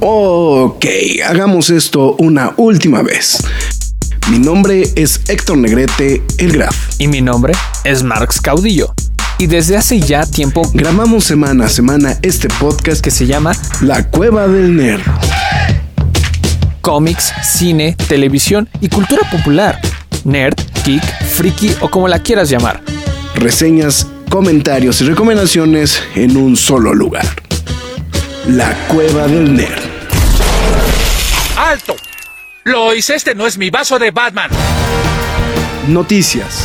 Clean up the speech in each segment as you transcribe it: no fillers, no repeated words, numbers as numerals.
Ok, hagamos esto una última vez. Mi nombre es Héctor Negrete, el Graf. Y mi nombre es Marx Caudillo. Y desde hace ya tiempo grabamos semana a semana este podcast que se llama La Cueva del Nerd. Cómics, cine, televisión y cultura popular. Nerd, geek, friki o como la quieras llamar. Reseñas, comentarios y recomendaciones en un solo lugar. La Cueva del Nerd. ¡Alto! Lois, este no es mi vaso de Batman. Noticias.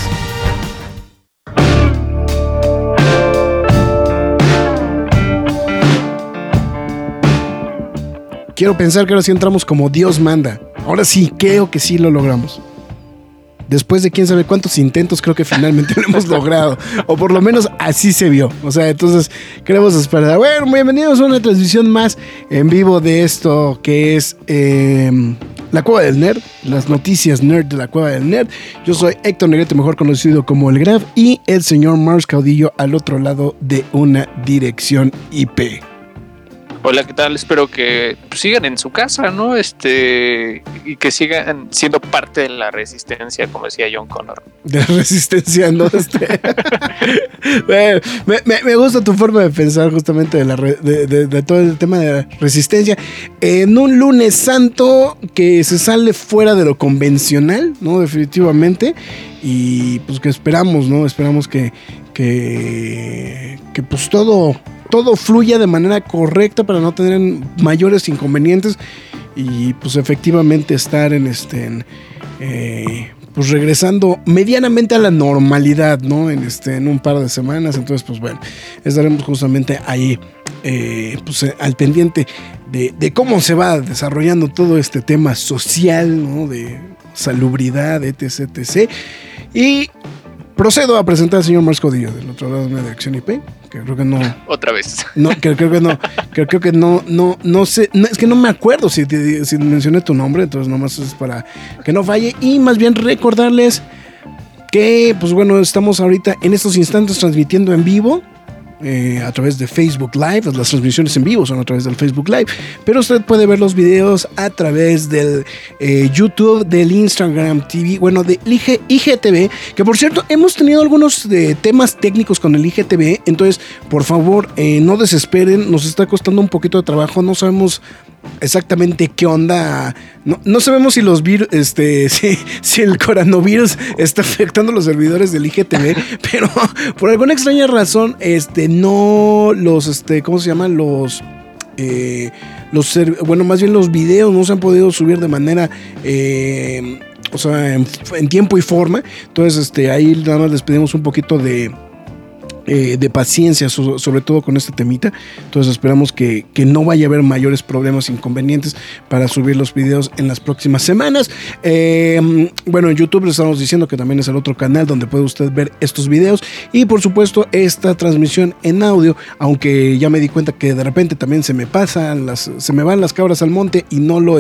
Quiero pensar que ahora sí entramos como Dios manda. Ahora sí, creo que sí lo logramos. Después de quién sabe cuántos intentos, creo que finalmente lo hemos logrado. O por lo menos así se vio. O sea, entonces queremos esperar. Bueno, bienvenidos a una transmisión más en vivo de esto que es La Cueva del Nerd. Las noticias nerd de La Cueva del Nerd. Yo soy Héctor Negrete, mejor conocido como el Graf. Y el señor Marx Caudillo al otro lado de una dirección IP. Hola, ¿qué tal? Espero que sigan en su casa, ¿no? Y que sigan siendo parte de la resistencia, como decía John Connor. De la resistencia, ¿no? Me gusta tu forma de pensar justamente de todo el tema de la resistencia. En un lunes santo que se sale fuera de lo convencional, ¿no? Definitivamente. Y pues que esperamos, ¿no? Esperamos que pues todo fluya de manera correcta para no tener mayores inconvenientes y pues efectivamente estar pues regresando medianamente a la normalidad, ¿no? En un par de semanas. Entonces pues bueno, estaremos justamente ahí pues al pendiente de cómo se va desarrollando todo este tema social, ¿no? De salubridad, etc. Y procedo a presentar al señor Marx Caudillo del otro lado de una dirección IP, que creo que no. Otra vez. No, creo que no. Creo que no sé. No, es que no me acuerdo si mencioné tu nombre, entonces nomás es para que no falle. Y más bien recordarles que, pues bueno, estamos ahorita en estos instantes transmitiendo en vivo. A través de Facebook Live, las transmisiones en vivo son a través del Facebook Live, pero usted puede ver los videos a través del YouTube, del Instagram TV, bueno, de IGTV, que por cierto hemos tenido algunos temas técnicos con el IGTV, entonces por favor no desesperen, nos está costando un poquito de trabajo, no sabemos exactamente qué onda, no sabemos si los virus, si el coronavirus está afectando los servidores del IGTV, pero por alguna extraña razón, no los, ¿cómo se llaman? Bueno, más bien los videos no se han podido subir de manera, o sea, en tiempo y forma, entonces, ahí nada más les pedimos un poquito de paciencia, sobre todo con este temita. Entonces esperamos que no vaya a haber mayores problemas, inconvenientes para subir los videos en las próximas semanas. Bueno, en YouTube les estamos diciendo que también es el otro canal donde puede usted ver estos videos y por supuesto esta transmisión en audio, aunque ya me di cuenta que de repente también se me van las cabras al monte y no lo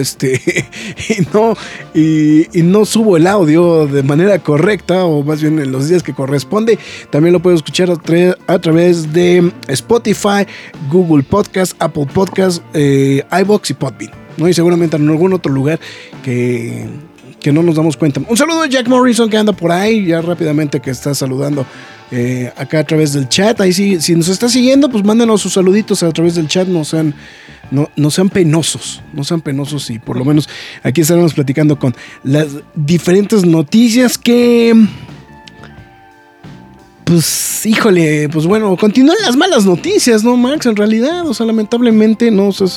y no subo el audio de manera correcta, o más bien en los días que corresponde. También lo puedo escuchar a través de Spotify, Google Podcast, Apple Podcast, iVoox y Podbean, ¿no? Y seguramente en algún otro lugar que no nos damos cuenta. Un saludo a Jack Morrison que anda por ahí, ya rápidamente que está saludando acá a través del chat. Ahí sí, si nos está siguiendo, pues mándanos sus saluditos a través del chat, no sean penosos, y por lo menos aquí estaremos platicando con las diferentes noticias que... Pues, híjole, pues bueno, continúan las malas noticias, ¿no, Marx? En realidad, o sea, lamentablemente, no, o sea,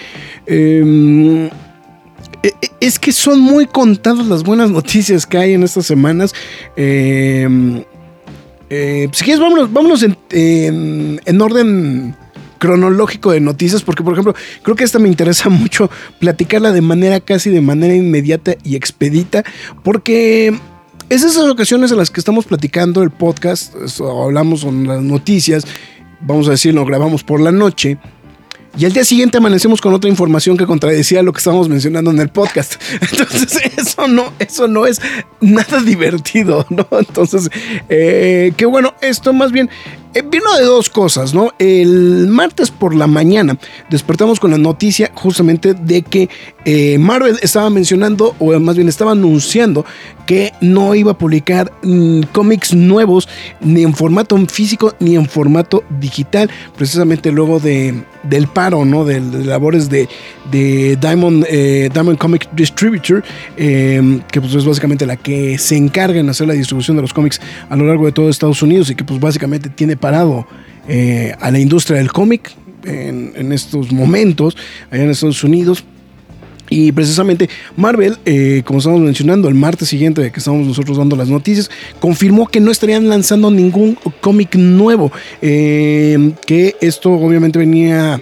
es que son muy contadas las buenas noticias que hay en estas semanas. Si quieres, vámonos en orden cronológico de noticias, porque por ejemplo creo que esta me interesa mucho platicarla de manera inmediata y expedita, porque es esas ocasiones en las que estamos platicando el podcast, hablamos con las noticias, vamos a decir, lo grabamos por la noche y al día siguiente amanecemos con otra información que contradecía lo que estábamos mencionando en el podcast. Entonces eso no es nada divertido, ¿no? Entonces, que bueno, esto más bien vino de dos cosas, ¿no? El martes por la mañana despertamos con la noticia justamente de que Marvel estaba mencionando, o más bien estaba anunciando, que no iba a publicar cómics nuevos ni en formato físico ni en formato digital, precisamente luego del paro, ¿no? De labores de Diamond Comic Distributor, que pues es básicamente la que se encarga en hacer la distribución de los cómics a lo largo de todo Estados Unidos y que pues básicamente tiene parado a la industria del cómic en estos momentos allá en Estados Unidos. Y precisamente Marvel, como estamos mencionando, el martes siguiente de que estamos nosotros dando las noticias, confirmó que no estarían lanzando ningún cómic nuevo, que esto obviamente venía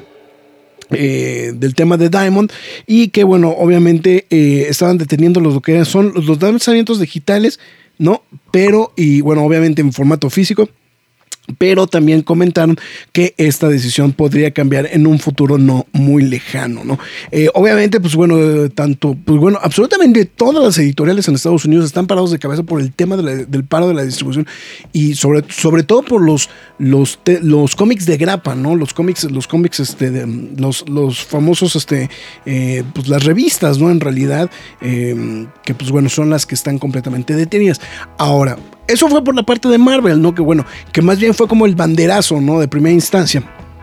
del tema de Diamond, y que bueno, obviamente estaban deteniendo lo que son los lanzamientos digitales, ¿no? Pero, y bueno, obviamente en formato físico. Pero también comentaron que esta decisión podría cambiar en un futuro no muy lejano, ¿no? Obviamente, pues bueno, absolutamente todas las editoriales en Estados Unidos están parados de cabeza por el tema del paro de la distribución y sobre todo por los cómics de grapa, ¿no? Los cómics, los famosos, pues las revistas, ¿no? En realidad, que pues bueno, son las que están completamente detenidas. Ahora, eso fue por la parte de Marvel, ¿no? Que bueno, que más bien fue como el banderazo, ¿no? De primera instancia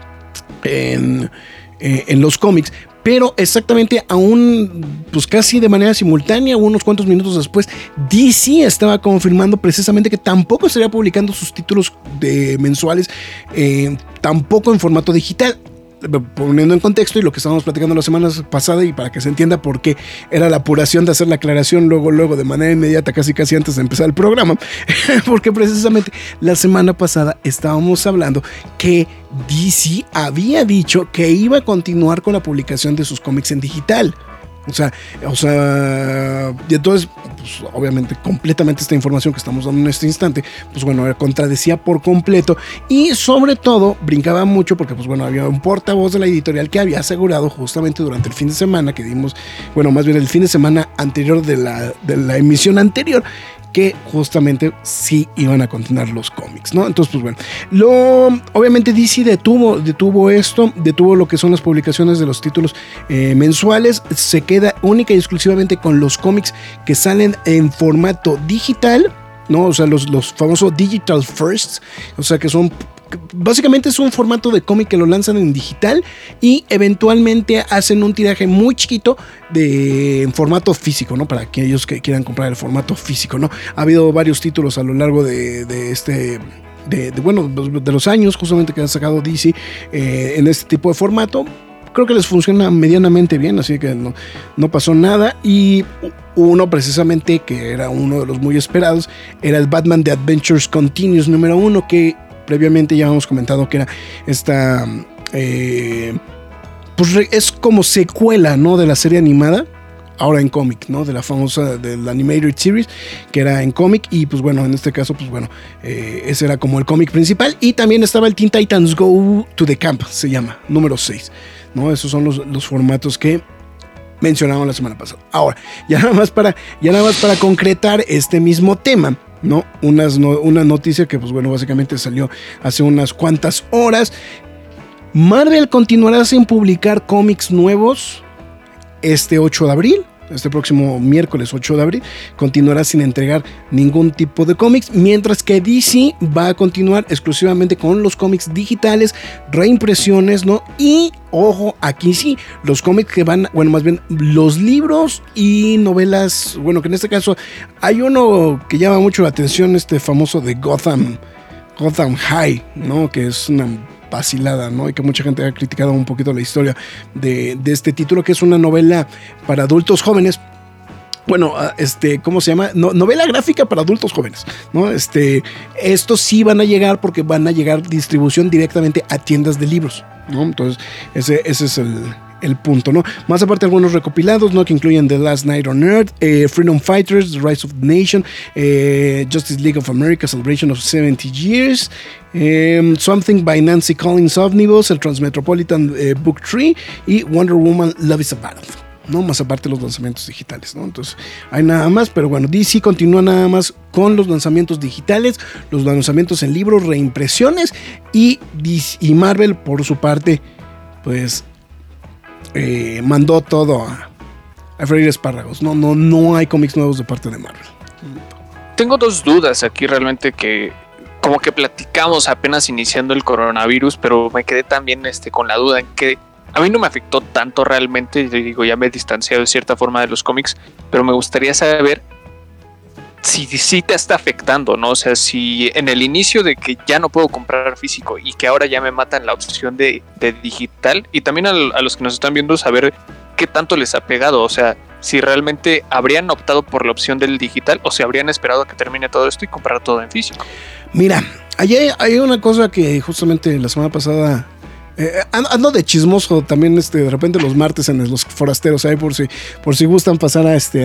en los cómics. Pero exactamente aún, pues casi de manera simultánea, unos cuantos minutos después, DC estaba confirmando precisamente que tampoco estaría publicando sus títulos mensuales, tampoco en formato digital. Poniendo en contexto y lo que estábamos platicando la semana pasada, y para que se entienda por qué era la apuración de hacer la aclaración luego de manera inmediata, casi antes de empezar el programa, porque precisamente la semana pasada estábamos hablando que DC había dicho que iba a continuar con la publicación de sus cómics en digital. O sea, y entonces, pues, obviamente, completamente esta información que estamos dando en este instante, pues bueno, contradecía por completo, y sobre todo brincaba mucho porque, pues bueno, había un portavoz de la editorial que había asegurado justamente durante el fin de semana que dimos, bueno, más bien el fin de semana anterior de la emisión anterior, que justamente sí iban a continuar los cómics, ¿no? Entonces, pues bueno, obviamente DC detuvo lo que son las publicaciones de los títulos mensuales, se queda única y exclusivamente con los cómics que salen en formato digital, ¿no? O sea, los famosos Digital Firsts, o sea, que son básicamente es un formato de cómic que lo lanzan en digital y eventualmente hacen un tiraje muy chiquito en formato físico, ¿no? Para aquellos que quieran comprar el formato físico, ¿no? Ha habido varios títulos a lo largo de los años justamente que han sacado DC en este tipo de formato. Creo que les funciona medianamente bien, así que no pasó nada. Y uno precisamente que era uno de los muy esperados era el Batman The Adventures Continues número 1, que previamente ya hemos comentado que era esta pues es como secuela, ¿no? De la serie animada, ahora en cómic, ¿no? De la famosa del Animated Series, que era en cómic. Y pues bueno, en este caso, pues bueno, ese era como el cómic principal. Y también estaba el Teen Titans Go to the Camp, se llama, número 6, ¿no? Esos son los formatos que mencionamos la semana pasada. Ahora, ya nada más para concretar este mismo tema, ¿no? Una noticia que, pues bueno, básicamente salió hace unas cuantas horas. Marvel continuará sin publicar cómics nuevos este 8 de abril. Este próximo miércoles 8 de abril continuará sin entregar ningún tipo de cómics, mientras que DC va a continuar exclusivamente con los cómics digitales, reimpresiones, ¿no? Y ojo, aquí sí, los cómics que van, bueno, más bien los libros y novelas, bueno, que en este caso hay uno que llama mucho la atención, este famoso de Gotham High, ¿no? Que es una vacilada, ¿no? Y que mucha gente ha criticado un poquito la historia de este título, que es una novela para adultos jóvenes. Bueno, ¿cómo se llama? Novela gráfica para adultos jóvenes, ¿no? Estos sí van a llegar porque van a llegar distribución directamente a tiendas de libros, ¿no? Entonces, ese es el punto, ¿no? Más aparte, algunos recopilados, ¿no? Que incluyen The Last Night on Earth, Freedom Fighters, The Rise of the Nation, Justice League of America, Celebration of 70 Years, Something by Nancy Collins Omnibus, el Transmetropolitan Book 3 y Wonder Woman Love is a Battle, ¿no? Más aparte los lanzamientos digitales, ¿no? Entonces, hay nada más, pero bueno, DC continúa nada más con los lanzamientos digitales, los lanzamientos en libros, reimpresiones, y Marvel, por su parte, pues, mandó todo a freír espárragos. No hay cómics nuevos de parte de Marvel. Tengo dos dudas aquí realmente que como que platicamos apenas iniciando el coronavirus, pero me quedé también con la duda en que a mí no me afectó tanto realmente. Digo, ya me he distanciado de cierta forma de los cómics, pero me gustaría saber si sí te está afectando, ¿no? O sea, si en el inicio de que ya no puedo comprar físico y que ahora ya me matan la opción de digital, y también a los que nos están viendo saber qué tanto les ha pegado, o sea, si realmente habrían optado por la opción del digital o si habrían esperado a que termine todo esto y comprar todo en físico. Mira, hay una cosa que justamente la semana pasada ando de chismoso también de repente los martes en los forasteros, ahí por si gustan pasar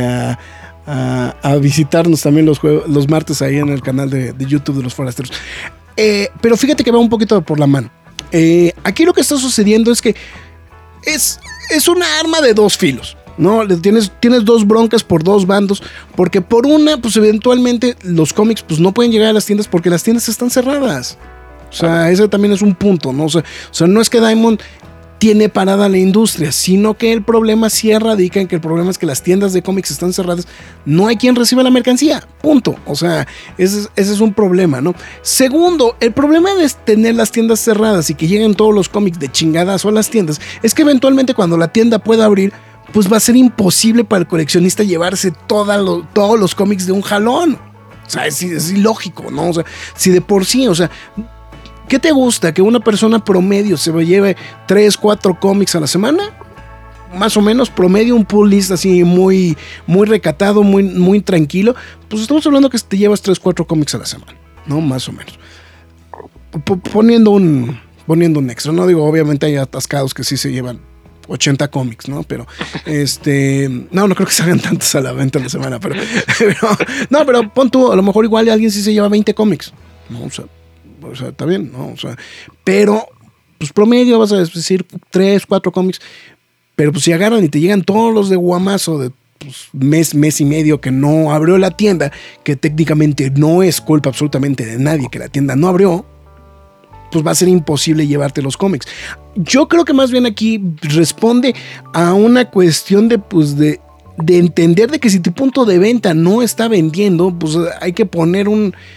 a visitarnos también los martes ahí en el canal de YouTube de los forasteros. Pero fíjate que va un poquito por la mano. Aquí lo que está sucediendo es que es una arma de dos filos, ¿no? Tienes dos broncas por dos bandos, porque por una, pues eventualmente los cómics pues no pueden llegar a las tiendas porque las tiendas están cerradas. O sea, ese también es un punto, ¿no? O sea, no es que Diamond tiene parada la industria, sino que el problema sí radica en que el problema es que las tiendas de cómics están cerradas, no hay quien reciba la mercancía, punto. O sea, ese es un problema, ¿no? Segundo, el problema de tener las tiendas cerradas y que lleguen todos los cómics de chingadazo a las tiendas, es que eventualmente cuando la tienda pueda abrir, pues va a ser imposible para el coleccionista llevarse todos los cómics de un jalón. O sea, es ilógico, ¿no? O sea, si de por sí, o sea, ¿qué te gusta? ¿Que una persona promedio se lleve 3, 4 cómics a la semana? Más o menos, promedio, un pull list así muy, muy recatado, muy, muy tranquilo. Pues estamos hablando que te llevas 3, 4 cómics a la semana, ¿no? Más o menos. Poniendo un extra, ¿no? Digo, obviamente hay atascados que sí se llevan 80 cómics, ¿no? Pero, no creo que se hagan tantos a la venta en la semana, pero pon tú, a lo mejor igual alguien sí se lleva 20 cómics, ¿no? O sea, está bien, ¿no? O sea, pero, pues promedio vas a decir 3, 4 cómics, pero pues si agarran y te llegan todos los de guamazo de pues, mes y medio que no abrió la tienda, que técnicamente no es culpa absolutamente de nadie que la tienda no abrió, pues va a ser imposible llevarte los cómics. Yo creo que más bien aquí responde a una cuestión de entender de que si tu punto de venta no está vendiendo, pues hay que poner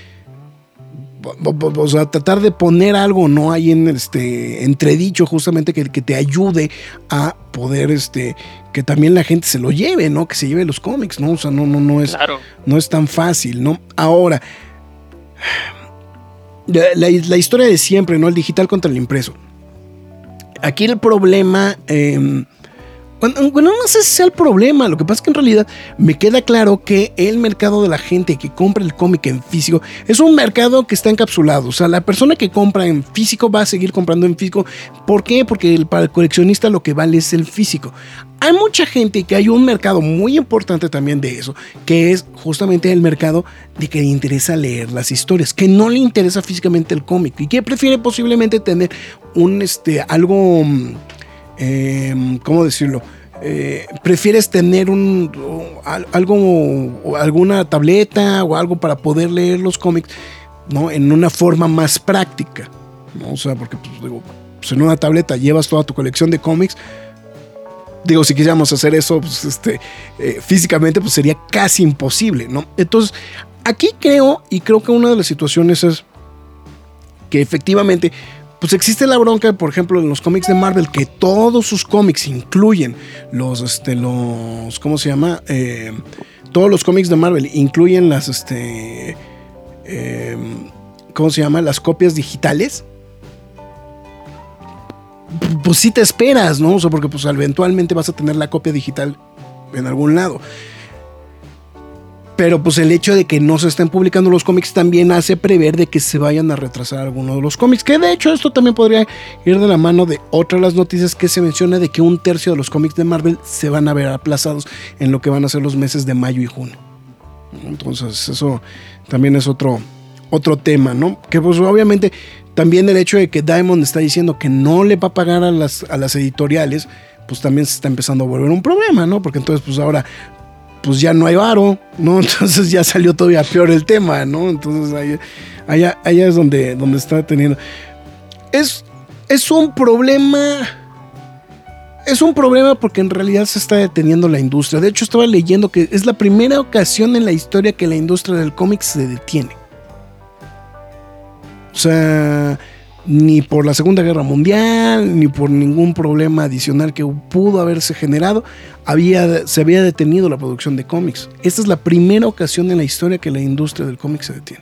o sea, tratar de poner algo, ¿no? Ahí en entredicho justamente que te ayude a poder que también la gente se lo lleve, ¿no? Que se lleve los cómics, ¿no? O sea, no es, claro, no es tan fácil, ¿no? Ahora, la historia de siempre, ¿no? El digital contra el impreso. Aquí el problema, bueno, no sé si sea el problema, lo que pasa es que en realidad me queda claro que el mercado de la gente que compra el cómic en físico es un mercado que está encapsulado. O sea, la persona que compra en físico va a seguir comprando en físico. ¿Por qué? Porque para el coleccionista lo que vale es el físico. Hay mucha gente que hay un mercado muy importante también de eso, que es justamente el mercado de que le interesa leer las historias, que no le interesa físicamente el cómic y que prefiere posiblemente tener algo, ¿cómo decirlo? Prefieres tener alguna tableta o algo para poder leer los cómics, ¿no? En una forma más práctica, ¿no? O sea, porque pues en una tableta llevas toda tu colección de cómics. Digo, si quisiéramos hacer eso pues, físicamente, pues sería casi imposible, ¿no? Entonces, aquí creo que una de las situaciones es que efectivamente pues existe la bronca, por ejemplo, en los cómics de Marvel, que todos sus cómics incluyen los ¿cómo se llama? Todos los cómics de Marvel incluyen las, ¿cómo se llama? Las copias digitales. Pues sí te esperas, ¿no? O sea, porque pues eventualmente vas a tener la copia digital en algún lado. Pero pues el hecho de que no se estén publicando los cómics también hace prever de que se vayan a retrasar algunos de los cómics. Que de hecho esto también podría ir de la mano de otra de las noticias que se menciona de que 1/3 de los cómics de Marvel se van a ver aplazados en lo que van a ser los meses de mayo y junio. Entonces eso también es otro tema, ¿no? Que pues obviamente también el hecho de que Diamond está diciendo que no le va a pagar a las editoriales, pues también se está empezando a volver un problema, ¿no? Porque entonces, pues ahora, pues ya no hay varo, ¿no? Entonces ya salió todavía peor el tema, ¿no? Entonces allá es donde está teniendo. Es un problema. Es un problema porque en realidad se está deteniendo la industria. De hecho, estaba leyendo que es la primera ocasión en la historia que la industria del cómic se detiene. O sea, ni por la Segunda Guerra Mundial, ni por ningún problema adicional que pudo haberse generado, se había detenido la producción de cómics. Esta es la primera ocasión en la historia que la industria del cómic se detiene.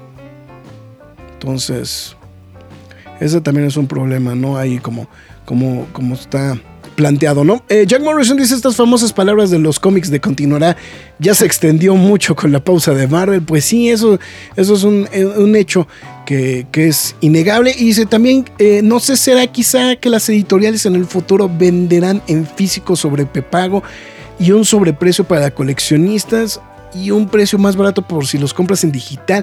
Entonces, ese también es un problema, ¿no? Ahí como está planteado, ¿no? Jack Morrison dice estas famosas palabras de los cómics de continuará, ya se extendió mucho con la pausa de Marvel. Pues sí, eso es un hecho que es innegable. Y dice también, no sé, será quizá que las editoriales en el futuro venderán en físico sobre prepago y un sobreprecio para coleccionistas y un precio más barato por si los compras en digital.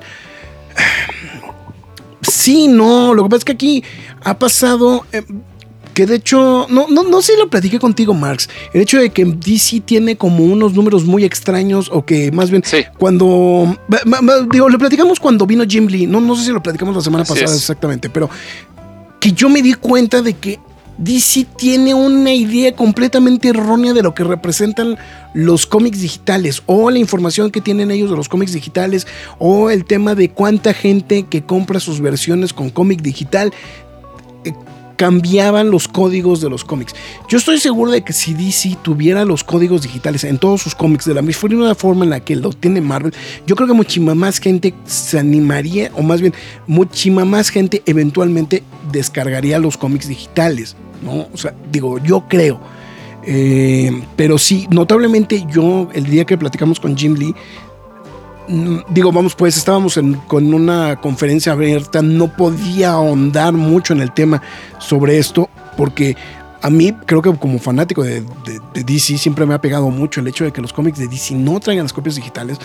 Sí, no, lo que pasa es que aquí ha pasado... que de hecho, no sé si lo platiqué contigo, Marx. El hecho de que DC tiene como unos números muy extraños, o que más bien sí. Cuando... Digo, lo platicamos cuando vino Jim Lee. No sé si lo platicamos la semana pasada exactamente, pero que yo me di cuenta de que DC tiene una idea completamente errónea de lo que representan los cómics digitales, o la información que tienen ellos de los cómics digitales, o el tema de cuánta gente que compra sus versiones con cómic digital cambiaban los códigos de los cómics. Yo estoy seguro de que si DC tuviera los códigos digitales en todos sus cómics de la misma forma en la que lo tiene Marvel, yo creo que muchísima más gente se animaría, o más bien muchísima más gente eventualmente descargaría los cómics digitales, ¿no? O sea, digo, yo creo. Pero sí, notablemente yo, el día que platicamos con Jim Lee, digo, vamos, pues estábamos con una conferencia abierta, no podía ahondar mucho en el tema sobre esto, porque a mí, creo que como fanático de DC, siempre me ha pegado mucho el hecho de que los cómics de DC no traigan las copias digitales.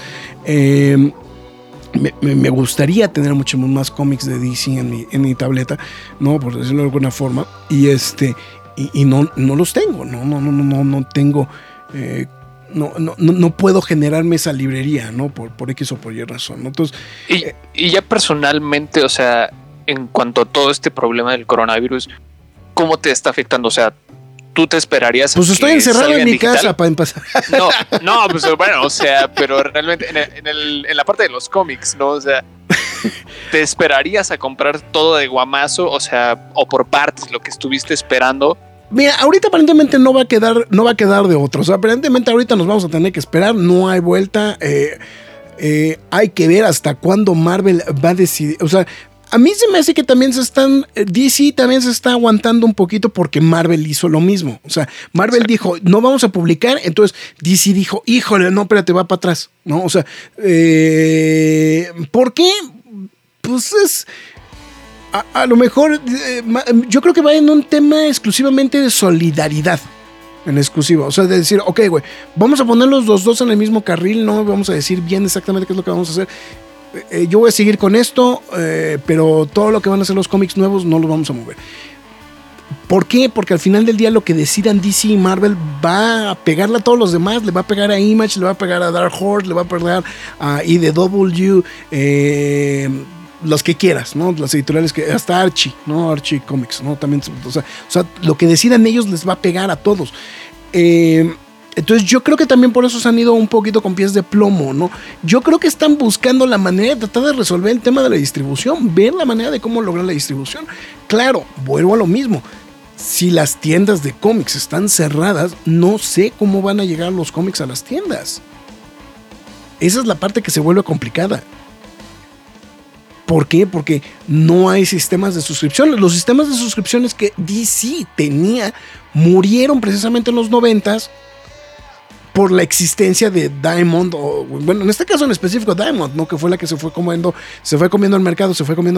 Me gustaría tener muchos más cómics de DC en mi tableta, ¿no? Por decirlo de alguna forma, y no los tengo, no tengo... No puedo generarme esa librería, ¿no? Por X o por Y razón, ¿no? Entonces, y ya personalmente, o sea, en cuanto a todo este problema del coronavirus, ¿cómo te está afectando? O sea, ¿tú te esperarías? Pues estoy encerrado en mi casa para empezar. No, pues bueno, o sea, pero realmente en la parte de los cómics, ¿no? O sea, ¿te esperarías a comprar todo de guamazo? O sea, o por partes, lo que estuviste esperando. Mira, ahorita aparentemente no va a quedar de otro. O sea, aparentemente ahorita nos vamos a tener que esperar. No hay vuelta. Hay que ver hasta cuándo Marvel va a decidir. O sea, a mí se me hace que también DC también se está aguantando un poquito porque Marvel hizo lo mismo. O sea, Marvel dijo, no vamos a publicar. Entonces DC dijo, híjole, no, espérate, va para atrás, ¿no? O sea, ¿por qué? Pues es... A lo mejor yo creo que va en un tema exclusivamente de solidaridad, en exclusiva, o sea, de decir, ok, güey, vamos a poner los dos en el mismo carril, no vamos a decir bien exactamente qué es lo que vamos a hacer. Yo voy a seguir con esto, pero todo lo que van a hacer los cómics nuevos no lo vamos a mover. ¿Por qué? Porque al final del día lo que decidan DC y Marvel va a pegarle a todos los demás, le va a pegar a Image, le va a pegar a Dark Horse, le va a pegar a IDW, los que quieras, ¿no? Las editoriales que hasta Archie, ¿no? Archie Comics, ¿no? También, o sea, lo que decidan ellos les va a pegar a todos. Entonces yo creo que también por eso se han ido un poquito con pies de plomo, ¿no? Yo creo que están buscando la manera de tratar de resolver el tema de la distribución, ver la manera de cómo lograr la distribución. Claro, vuelvo a lo mismo. Si las tiendas de cómics están cerradas, no sé cómo van a llegar los cómics a las tiendas. Esa es la parte que se vuelve complicada. ¿Por qué? Porque no hay sistemas de suscripción. Los sistemas de suscripciones que DC tenía murieron precisamente en los 90s por la existencia de Diamond, o bueno, en este caso en específico Diamond, ¿no? Que fue la que se fue comiendo el mercado,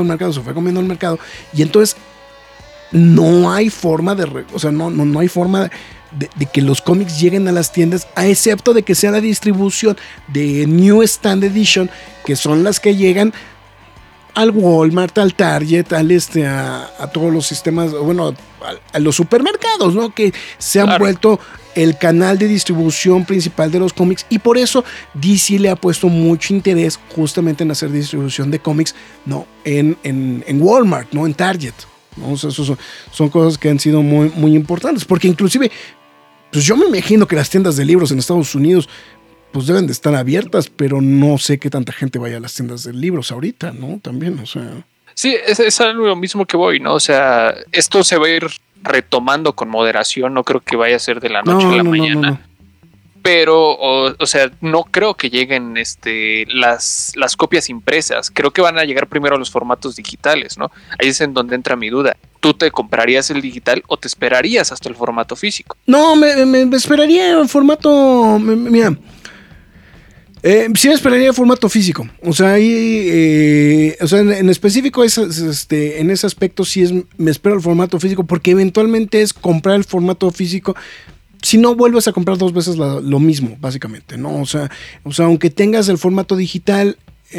y entonces no hay forma no hay forma de que los cómics lleguen a las tiendas, a excepto de que sea la distribución de New Stand Edition, que son las que llegan al Walmart, al Target, a todos los sistemas, bueno, a los supermercados, ¿no? Que se han vuelto el canal de distribución principal de los cómics, y por eso DC le ha puesto mucho interés justamente en hacer distribución de cómics, ¿no? En Walmart, ¿no? En Target, ¿no? O sea, son cosas que han sido muy, muy importantes, porque inclusive, pues yo me imagino que las tiendas de libros en Estados Unidos pues deben de estar abiertas, pero no sé qué tanta gente vaya a las tiendas de libros ahorita, ¿no? También, o sea... Sí, es algo lo mismo que voy, ¿no? O sea, esto se va a ir retomando con moderación, no creo que vaya a ser de la noche a la mañana. No. Pero, o sea, no creo que lleguen las copias impresas. Creo que van a llegar primero a los formatos digitales, ¿no? Ahí es en donde entra mi duda. ¿Tú te comprarías el digital o te esperarías hasta el formato físico? No, me esperaría el formato... Mira... sí me esperaría el formato físico. O sea, ahí, o sea, en específico en ese aspecto sí me espero el formato físico, porque eventualmente es comprar el formato físico. Si no, vuelves a comprar 2 veces lo mismo, básicamente, ¿no? O sea, aunque tengas el formato digital,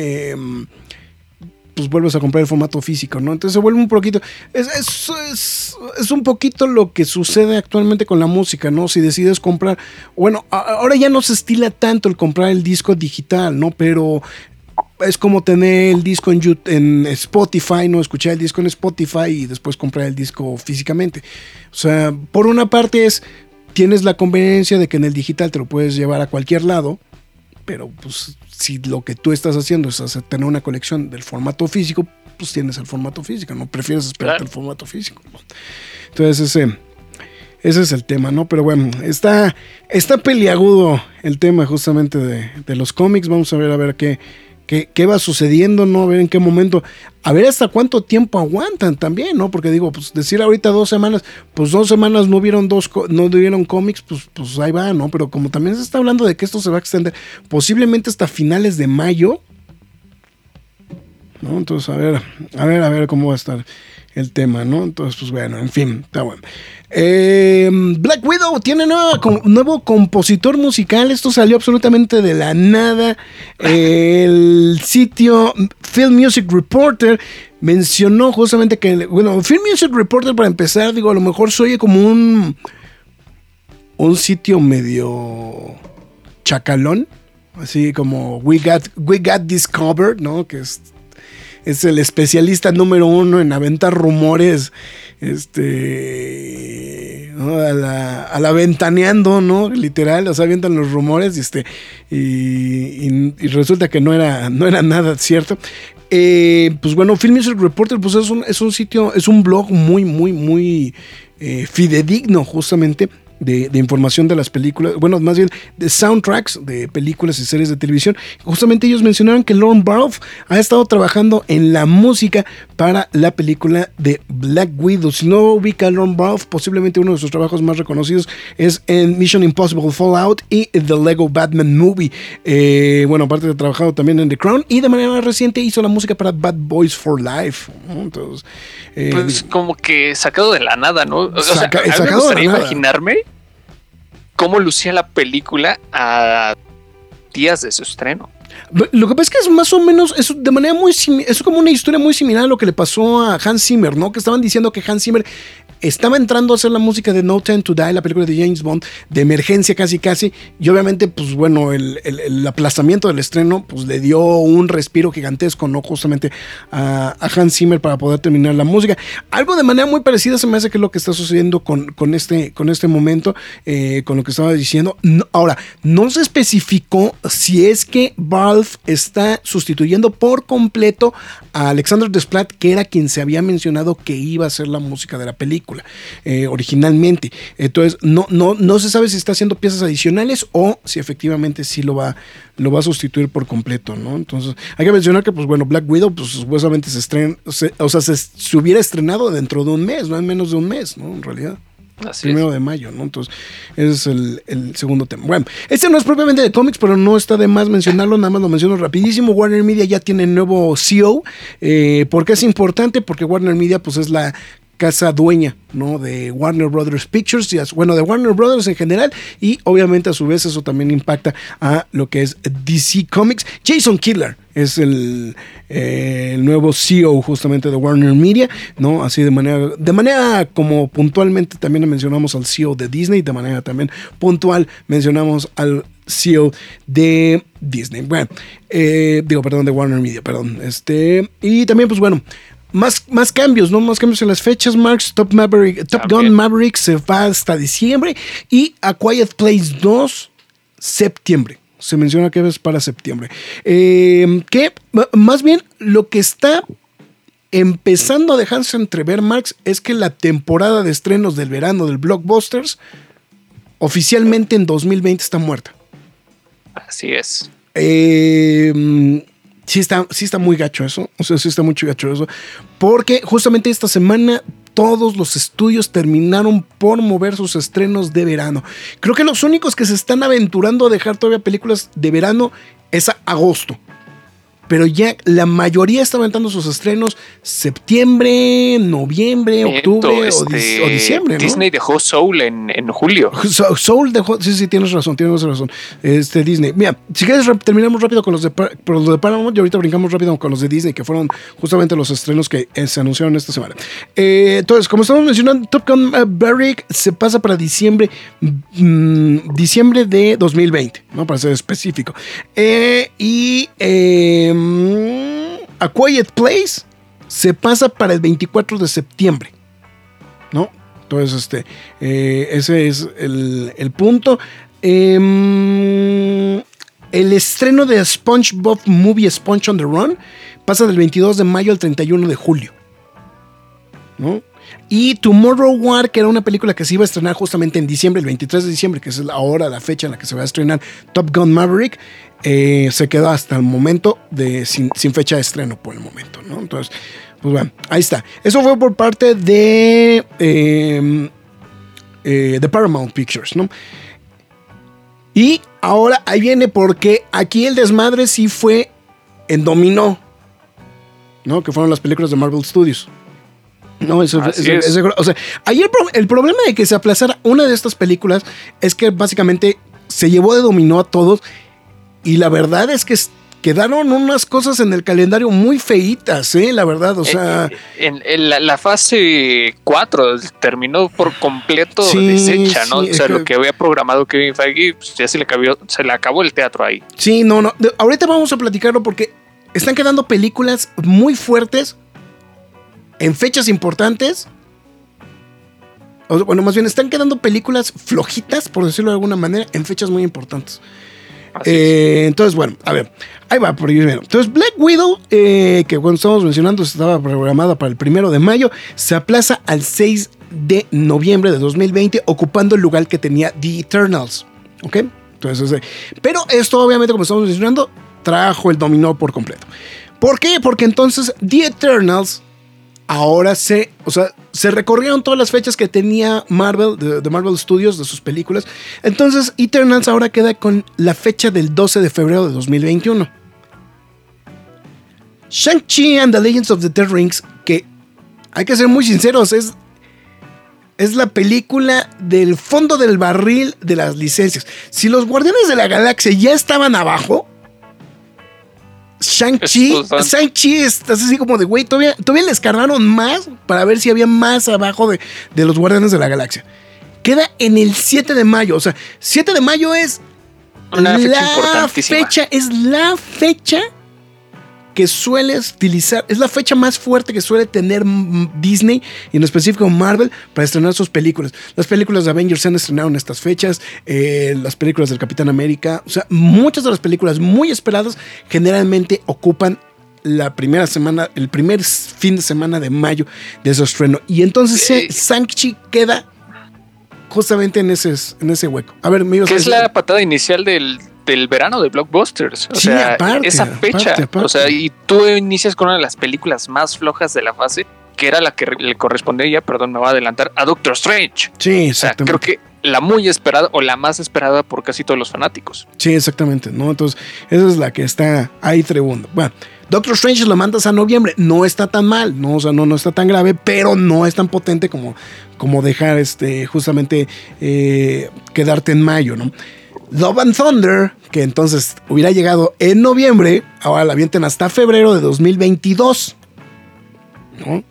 pues vuelves a comprar el formato físico, ¿no? Entonces se vuelve un poquito... Es un poquito lo que sucede actualmente con la música, ¿no? Si decides comprar... Bueno, ahora ya no se estila tanto el comprar el disco digital, ¿no? Pero es como tener el disco en Spotify, ¿no? Escuchar el disco en Spotify y después comprar el disco físicamente. O sea, por una parte tienes la conveniencia de que en el digital te lo puedes llevar a cualquier lado, pero pues si lo que tú estás haciendo es tener una colección del formato físico, pues tienes el formato físico, no prefieres esperarte el formato físico, ¿no? Entonces ese es el tema, ¿no? Pero bueno, está peliagudo el tema justamente de los cómics. Vamos a ver qué va sucediendo, ¿no? A ver en qué momento, a ver hasta cuánto tiempo aguantan también, ¿no? Porque digo, pues decir ahorita 2 semanas, pues 2 semanas no vieron cómics, pues ahí va, ¿no? Pero como también se está hablando de que esto se va a extender posiblemente hasta finales de mayo, ¿no? Entonces a ver cómo va a estar el tema, ¿no? Entonces, pues bueno, en fin, está bueno. Black Widow tiene nuevo compositor musical. Esto salió absolutamente de la nada. El sitio Film Music Reporter mencionó justamente que, bueno, Film Music Reporter, para empezar, digo, a lo mejor se oye como un sitio medio chacalón, así como We Got Discovered, ¿no? Que es el especialista número 1 en aventar rumores, ¿no? a la ventaneando, ¿no? Literal, o sea, avientan los rumores y resulta que no era nada cierto. Pues bueno, Film Music Reporter, pues es un sitio, es un blog muy, muy, muy fidedigno, justamente, de información de las películas, bueno, más bien de soundtracks de películas y series de televisión. Justamente ellos mencionaron que Lorne Balfe ha estado trabajando en la música para la película de Black Widow. Si no ubica a Lorne Balfe, posiblemente uno de sus trabajos más reconocidos es en Mission Impossible Fallout y The Lego Batman Movie. Bueno, aparte de trabajado también en The Crown, y de manera reciente hizo la música para Bad Boys for Life, ¿no? Entonces, pues como que sacado de la nada, ¿no? O sea, sacado me gustaría imaginarme cómo lucía la película a días de su estreno. Lo que pasa es que es más o menos, es de manera muy es como una historia muy similar a lo que le pasó a Hans Zimmer, ¿no? Que estaban diciendo que Hans Zimmer estaba entrando a hacer la música de No Time to Die, la película de James Bond, de emergencia casi, y obviamente, pues bueno, el aplazamiento del estreno, pues le dio un respiro gigantesco, ¿no? Justamente a Hans Zimmer para poder terminar la música. Algo de manera muy parecida se me hace que es lo que está sucediendo con este momento, con lo que estaba diciendo. No, ahora, no se especificó si es que Balfe está sustituyendo por completo a Alexander Desplat, que era quien se había mencionado que iba a hacer la música de la película originalmente. Entonces no se sabe si está haciendo piezas adicionales o si efectivamente sí lo va a sustituir por completo, ¿no? Entonces hay que mencionar que, pues bueno, Black Widow, pues supuestamente se hubiera estrenado dentro de un mes, no en menos de un mes, ¿no? En realidad. Así 1 de mayo, ¿no? Entonces, ese es el segundo tema. Bueno, este no es propiamente de cómics, pero no está de más mencionarlo, nada más lo menciono rapidísimo. Warner Media ya tiene nuevo CEO. ¿Por qué es importante? Porque Warner Media, pues es la casa dueña, ¿no? De Warner Brothers Pictures, de Warner Brothers en general, y obviamente a su vez eso también impacta a lo que es DC Comics. Jason Kittler es el nuevo CEO justamente de Warner Media, ¿no? Así de manera como puntualmente también mencionamos al CEO de Disney, de manera también puntual mencionamos al CEO de Disney. Bueno, de Warner Media, perdón. Y también, pues bueno, más cambios, ¿no? Más cambios en las fechas. Marx, Top Gun Maverick se va hasta diciembre. Y A Quiet Place 2, septiembre. Se menciona que es para septiembre. Que más bien lo que está empezando a dejarse entrever, Marx, es que la temporada de estrenos del verano del Blockbusters oficialmente en 2020 está muerta. Así es. Sí está muy gacho eso. O sea, sí está muy gacho eso. Porque justamente esta semana todos los estudios terminaron por mover sus estrenos de verano. Creo que los únicos que se están aventurando a dejar todavía películas de verano es a agosto. Pero ya la mayoría está aventando sus estrenos septiembre, noviembre, octubre o diciembre, ¿no? Disney dejó Soul en julio. Soul dejó, sí, tienes razón. Disney. Mira, si quieres terminamos rápido con los de Paramount y ahorita brincamos rápido con los de Disney, que fueron justamente los estrenos que se anunciaron esta semana. Entonces, como estamos mencionando, Top Gun Maverick se pasa para diciembre de 2020, ¿no? Para ser específico. A Quiet Place se pasa para el 24 de septiembre, ¿no? Entonces, ese es el punto. El estreno de SpongeBob Movie Sponge on the Run pasa del 22 de mayo al 31 de julio, ¿no? Y Tomorrow War, que era una película que se iba a estrenar justamente en diciembre, el 23 de diciembre, que es ahora la fecha en la que se va a estrenar Top Gun Maverick, se quedó hasta el momento sin fecha de estreno por el momento, ¿no? Entonces, pues bueno, ahí está. Eso fue por parte de Paramount Pictures, ¿no? Y ahora ahí viene, porque aquí el desmadre sí fue en dominó, ¿no? Que fueron las películas de Marvel Studios. No, o sea, ahí el problema de que se aplazara una de estas películas es que básicamente se llevó de dominó a todos, y la verdad es que quedaron unas cosas en el calendario muy feitas, la verdad, o sea... En la fase 4 terminó por completo deshecha, ¿no? O sea, lo que había programado Kevin Feige, pues ya se le acabó el teatro ahí. Sí, no. Ahorita vamos a platicarlo porque están quedando películas muy fuertes en fechas importantes. Bueno, más bien están quedando películas flojitas, por decirlo de alguna manera, en fechas muy importantes. Entonces, bueno, a ver, ahí va primero. Entonces, Black Widow, que cuando estamos mencionando estaba programada para el 1 de mayo, se aplaza al 6 de noviembre de 2020, ocupando el lugar que tenía The Eternals. ¿Ok? Entonces, pero esto, obviamente, como estamos mencionando, trajo el dominó por completo. ¿Por qué? Porque entonces The Eternals ahora se recorrieron todas las fechas que tenía Marvel, de Marvel Studios, de sus películas. Entonces, Eternals ahora queda con la fecha del 12 de febrero de 2021. Shang-Chi and the Legends of the Ten Rings, que hay que ser muy sinceros, es la película del fondo del barril de las licencias. Si los Guardianes de la Galaxia ya estaban abajo, Shang-Chi estás así como de, güey, todavía le escarbaron más para ver si había más abajo de los Guardianes de la Galaxia. Queda en el 7 de mayo. O sea, 7 de mayo es una fecha importantísima. Es la fecha que suele utilizar, es la fecha más fuerte que suele tener Disney, y en específico Marvel, para estrenar sus películas. Las películas de Avengers se han estrenado en estas fechas, las películas del Capitán América, o sea, muchas de las películas muy esperadas generalmente ocupan la primera semana, el primer fin de semana de mayo de su estreno. Y entonces Shang-Chi queda justamente en ese hueco. A ver, me ibas a decir. Es la patada inicial del verano de Blockbusters. O sea, aparte, esa fecha. Aparte. O sea, y tú inicias con una de las películas más flojas de la fase, que era la que le correspondía, me va a adelantar, a Doctor Strange. Sí, exactamente. O sea, creo que la muy esperada o la más esperada por casi todos los fanáticos. Sí, exactamente, ¿no? Entonces, esa es la que está ahí trebunda. Bueno, Doctor Strange lo mandas a noviembre, no está tan mal, ¿no? O sea, no está tan grave, pero no es tan potente como dejar justamente quedarte en mayo, ¿no? Love and Thunder, que entonces hubiera llegado en noviembre, ahora la avienten hasta febrero de 2022, ¿no?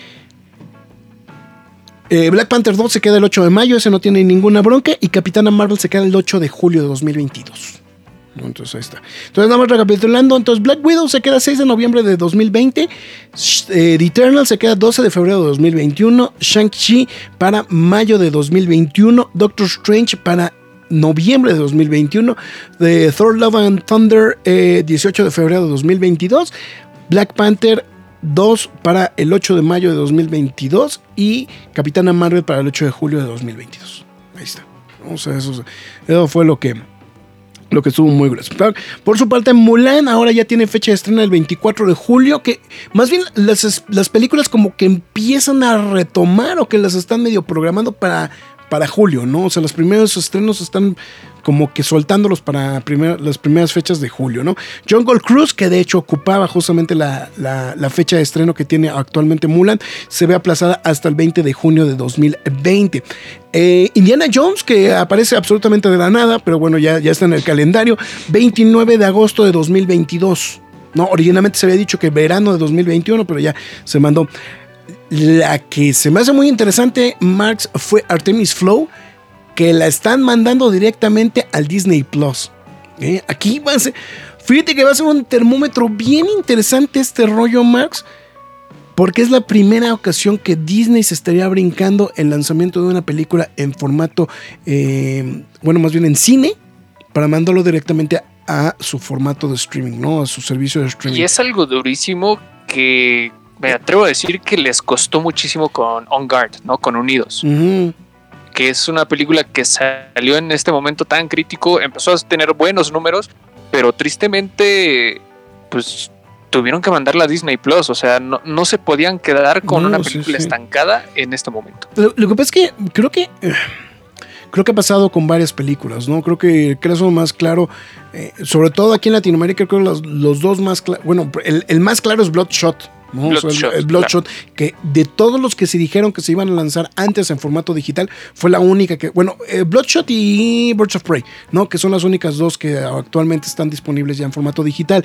Black Panther 2 se queda el 8 de mayo, ese no tiene ninguna bronca, y Capitana Marvel se queda el 8 de julio de 2022. Entonces ahí está. Entonces nada más recapitulando, entonces Black Widow se queda 6 de noviembre de 2020, The Eternal se queda 12 de febrero de 2021, Shang-Chi para mayo de 2021, Doctor Strange para noviembre de 2021, de Thor Love and Thunder 18 de febrero de 2022, Black Panther 2 para el 8 de mayo de 2022 y Capitana Marvel para el 8 de julio de 2022. Ahí está. O sea, eso fue lo que estuvo muy grueso. Por su parte, Mulan ahora ya tiene fecha de estreno el 24 de julio, que más bien las películas como que empiezan a retomar o que las están medio programando para julio, ¿no? O sea, los primeros estrenos están como que soltándolos para las primeras fechas de julio, ¿no? Jungle Cruise, que de hecho ocupaba justamente la fecha de estreno que tiene actualmente Mulan, se ve aplazada hasta el 20 de junio de 2020. Indiana Jones, que aparece absolutamente de la nada, pero bueno, ya está en el calendario, 29 de agosto de 2022. No, originalmente se había dicho que verano de 2021, pero ya se mandó. La que se me hace muy interesante, Marx, fue Artemis Flow, que la están mandando directamente al Disney Plus. Aquí va a ser, fíjate que va a ser un termómetro bien interesante este rollo, Marx, porque es la primera ocasión que Disney se estaría brincando el lanzamiento de una película en formato, más bien en cine, para mandarlo directamente a su formato de streaming, ¿no? A su servicio de streaming. Y es algo durísimo que me atrevo a decir que les costó muchísimo con On Guard, ¿no? Con Unidos. Uh-huh. Que es una película que salió en este momento tan crítico, empezó a tener buenos números, pero tristemente, pues tuvieron que mandarla a Disney Plus. O sea, no se podían quedar con una película estancada en este momento. Lo que pasa es que creo que ha pasado con varias películas, ¿no? Creo que el caso más claro, sobre todo aquí en Latinoamérica, creo que los dos más claros, bueno, el más claro es Bloodshot, ¿no? Bloodshot, claro. Que de todos los que se dijeron que se iban a lanzar antes en formato digital, fue la única que, Bloodshot y Birds of Prey, ¿no? Que son las únicas dos que actualmente están disponibles ya en formato digital.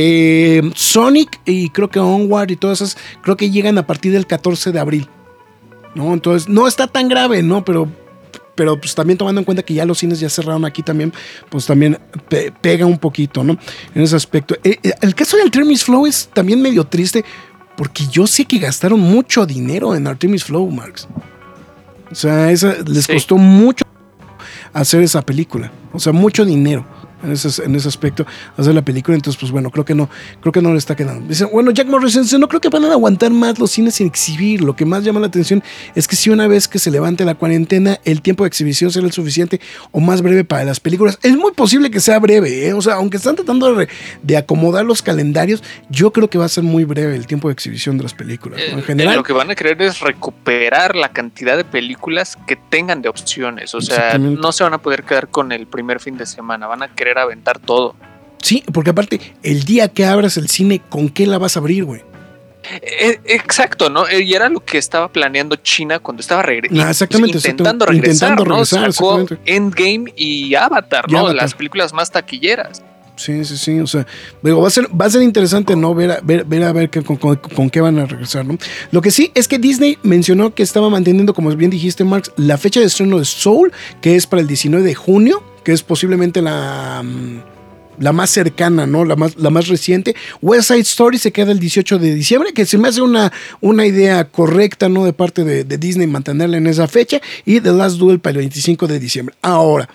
Sonic y creo que Onward y todas esas, creo que llegan a partir del 14 de abril, ¿no? Entonces, no está tan grave, ¿no? Pero pues también tomando en cuenta que ya los cines ya cerraron aquí también, pues también pega un poquito, ¿no? En ese aspecto. El caso de Artemis Flow es también medio triste, porque yo sé que gastaron mucho dinero en Artemis Flow, Marx. O sea, les costó mucho hacer esa película. O sea, mucho dinero en ese aspecto, hacer la película. Entonces, pues bueno, creo que no le está quedando. Dice, bueno, Jack Morrison dice, no creo que van a aguantar más los cines sin exhibir. Lo que más llama la atención es que si una vez que se levante la cuarentena, el tiempo de exhibición será el suficiente o más breve para las películas. Es muy posible que sea breve, ¿eh? O sea, aunque están tratando de acomodar los calendarios, yo creo que va a ser muy breve el tiempo de exhibición de las películas, ¿no? En general, lo que van a querer es recuperar la cantidad de películas que tengan de opciones. O sea, no se van a poder quedar con el primer fin de semana, van a querer aventar todo. Sí, porque aparte, el día que abras el cine, ¿con qué la vas a abrir, güey? Exacto, ¿no? Y era lo que estaba planeando China cuando estaba intentando regresar, ¿no? Sacó Endgame y Avatar, ¿no? Las películas más taquilleras. Sí, o sea, digo, va a ser interesante, ¿no? Ver a ver con qué van a regresar, ¿no? Lo que sí es que Disney mencionó que estaba manteniendo, como bien dijiste, Marx, la fecha de estreno de Soul, que es para el 19 de junio, que es posiblemente la más cercana, ¿no? La más reciente. West Side Story se queda el 18 de diciembre, que se me hace una idea correcta, ¿no? De parte de Disney mantenerla en esa fecha. Y The Last Duel para el 25 de diciembre. Ahora,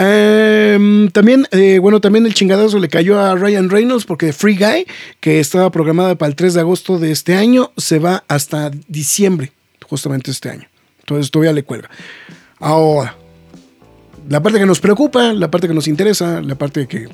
también el chingadazo le cayó a Ryan Reynolds porque Free Guy, que estaba programada para el 3 de agosto de este año, se va hasta diciembre, justamente este año. Entonces todavía le cuelga. Ahora, la parte que nos preocupa, la parte que nos interesa, la parte que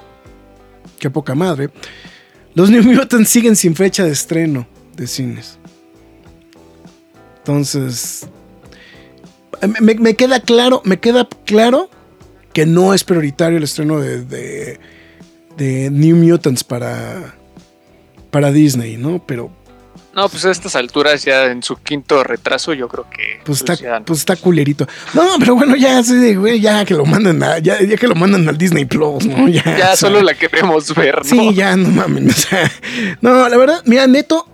poca madre. Los New Mutants siguen sin fecha de estreno de cines. Entonces, Me queda claro que no es prioritario el estreno de New Mutants para Disney, ¿no? Pero no, pues a estas alturas ya en su quinto retraso yo creo que pues ya no. pues está culerito. No, pero bueno, ya sí, güey, ya que lo mandan ya que lo mandan al Disney Plus, ¿no? Ya o sea, solo la queremos ver, ¿no? Sí, ya no mames, o sea, no, la verdad, mira, neto,